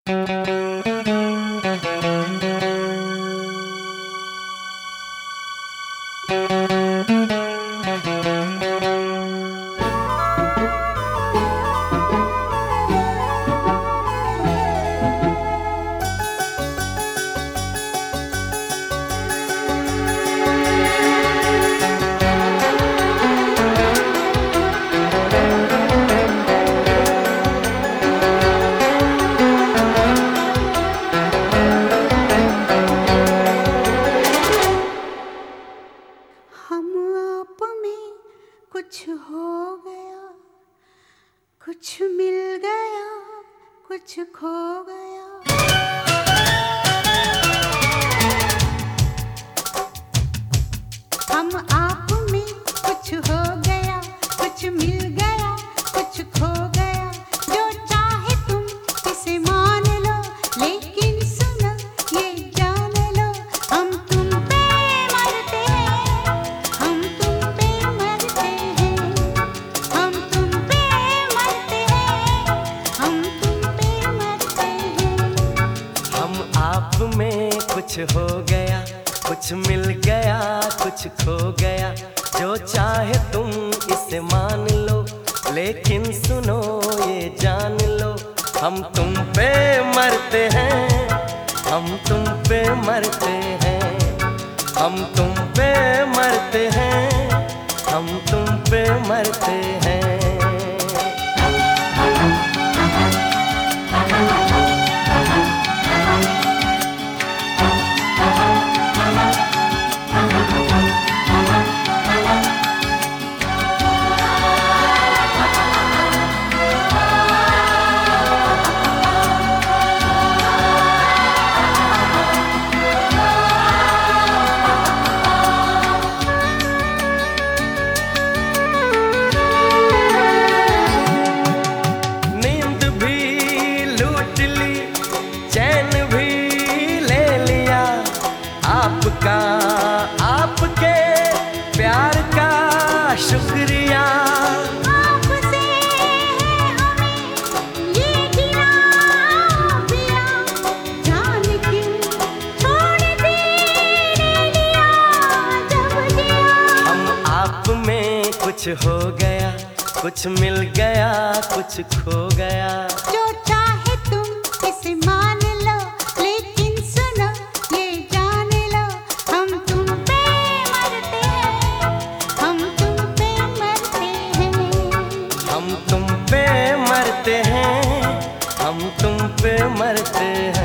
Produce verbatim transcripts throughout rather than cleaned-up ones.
कुछ हो गया, कुछ मिल गया, कुछ खो गया। हम आप में कुछ हो गया, कुछ मिल गया, कुछ खो गया। जो चाहे तुम इसे मान लो, लेकिन सुनो ये जान लो, हम तुम पे मरते हैं, हम तुम पे मरते हैं, हम तुम पे मरते हैं, हम तुम पे मरते हैं। हम आप में कुछ हो गया, कुछ मिल गया, कुछ खो गया। जो चाहे तुम इसे मान लो, लेकिन सुनो ये जान लो, हम तुम पे मरते हैं, हम तुम पे मरते हैं, हम तुम पे मरते हैं, हम तुम पे मरते हैं। आपका आपके प्यार का शुक्रिया, आपसे हमें ये गिला पिया, जान क्यों छोड़ दे लिया जब जिया। हम आप में कुछ हो गया, कुछ मिल गया, कुछ खो गया। जो चाहे तुम इसे मान लो, लेकिन सुनो ये जान लो, हम तुम पे मरते हैं, हम तुम पे मरते हैं, हम तुम पे मरते हैं, हम तुम पे मरते हैं।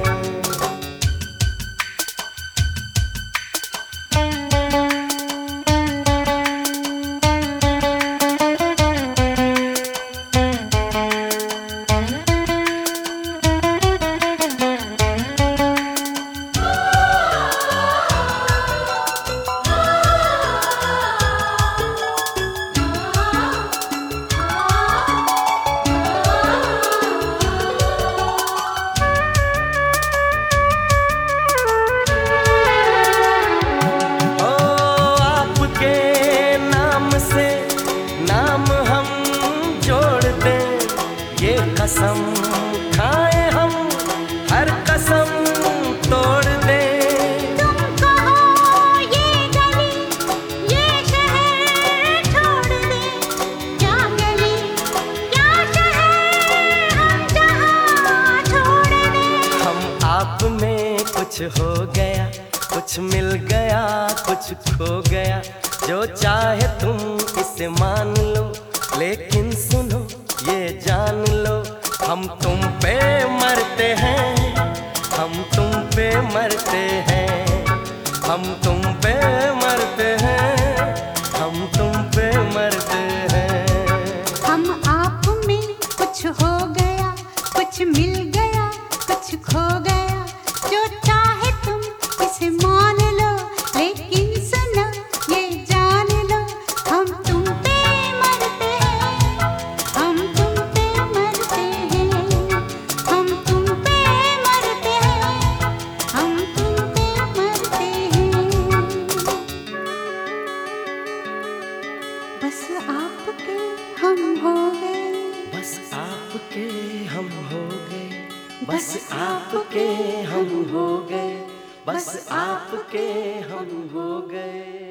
कसम खाए हम, हर कसम तोड़ दे। तुम कहो ये गली, ये शहर छोड़ दे, क्या गली क्या शहर हम जहाँ छोड़ दे। हम आप में कुछ हो गया, कुछ मिल गया, कुछ खो गया। जो चाहे तुम इसे मान लो, लेकिन सुनो ये जान लो, हम तुम पे मरते हैं, हम तुम पे मरते हैं, हम तुम पे मरते हैं, हम तुम पे मरते हैं। हम आप में कुछ हो गया, कुछ मिल गया, कुछ खो गया। जो चाहे तुम इसे मान लो, लेकिन सुनो ये जान लो, हम तुम पे मरते हैं, हम तुम पे मरते हैं, हम तुम पे मरते हैं, हम तुम पे मरते हैं। बस आपके हम हो गए, बस आपके हम हो गए। बस आपके हम हो गए, बस आपके हम हो गए।